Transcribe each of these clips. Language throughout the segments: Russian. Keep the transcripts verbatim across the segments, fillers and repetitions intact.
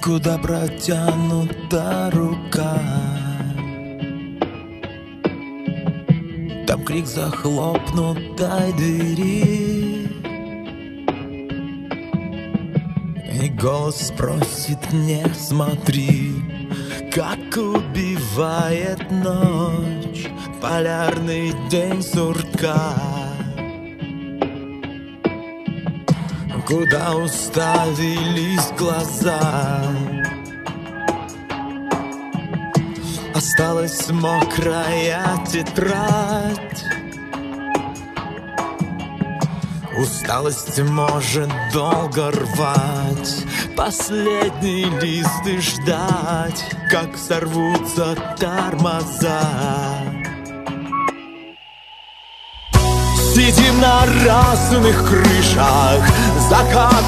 куда протянута рука. Там крик захлопнутой двери, и голос просит: не смотри, как убивает ночь полярный день сурка. Куда уставились глаза? Осталась мокрая тетрадь. Усталость может долго рвать последний лист и ждать, как сорвутся тормоза. Сидим на разных крышах, закат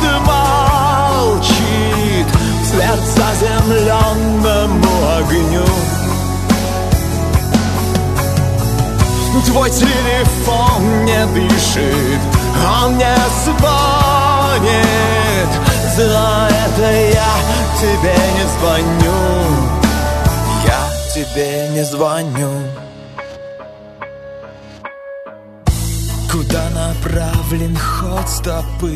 молчит вслед заземленному огню. Твой телефон не дышит, он не звонит. За это я тебе не звоню, я тебе не звоню. Куда направлен ход стопы?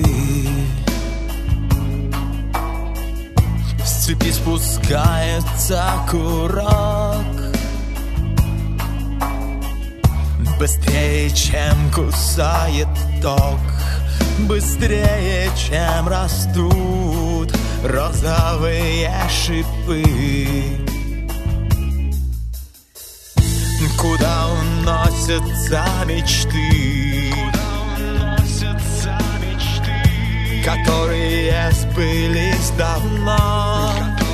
С цепи спускается курок. Быстрее, чем кусает ток, быстрее, чем растут розовые шипы. Куда уносятся мечты, которые сбылись давно.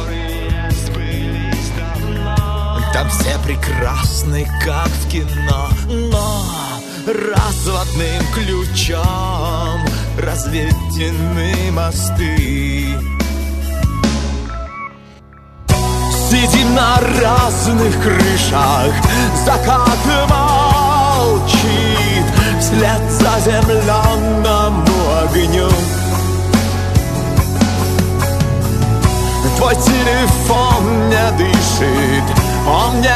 Там все прекрасны, как в кино, но разводным ключом разведены мосты. Сидим на разных крышах, закат молчит вслед заземленному огню. Твой телефон не дышит, он не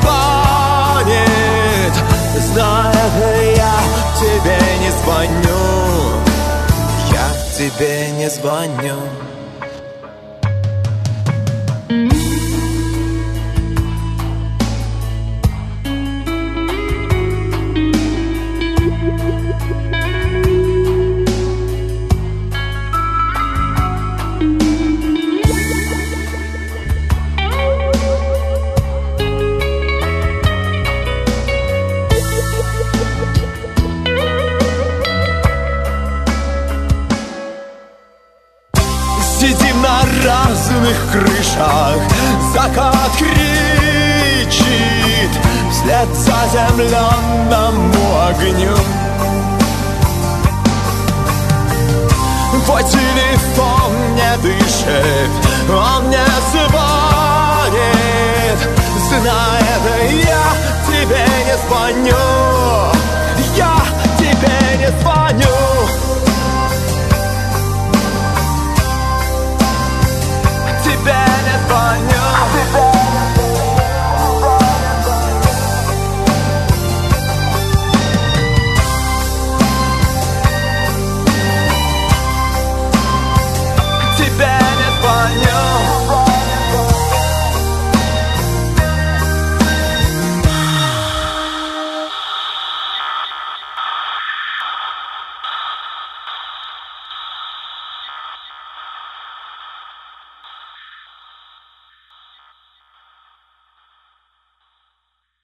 звонит. За это я тебе не звоню, я тебе не звоню. Сидим на разных крышах, закат кричит вслед заземленному огню. Твой телефон не дышит, он не звонит. Зная это, я тебе не звоню,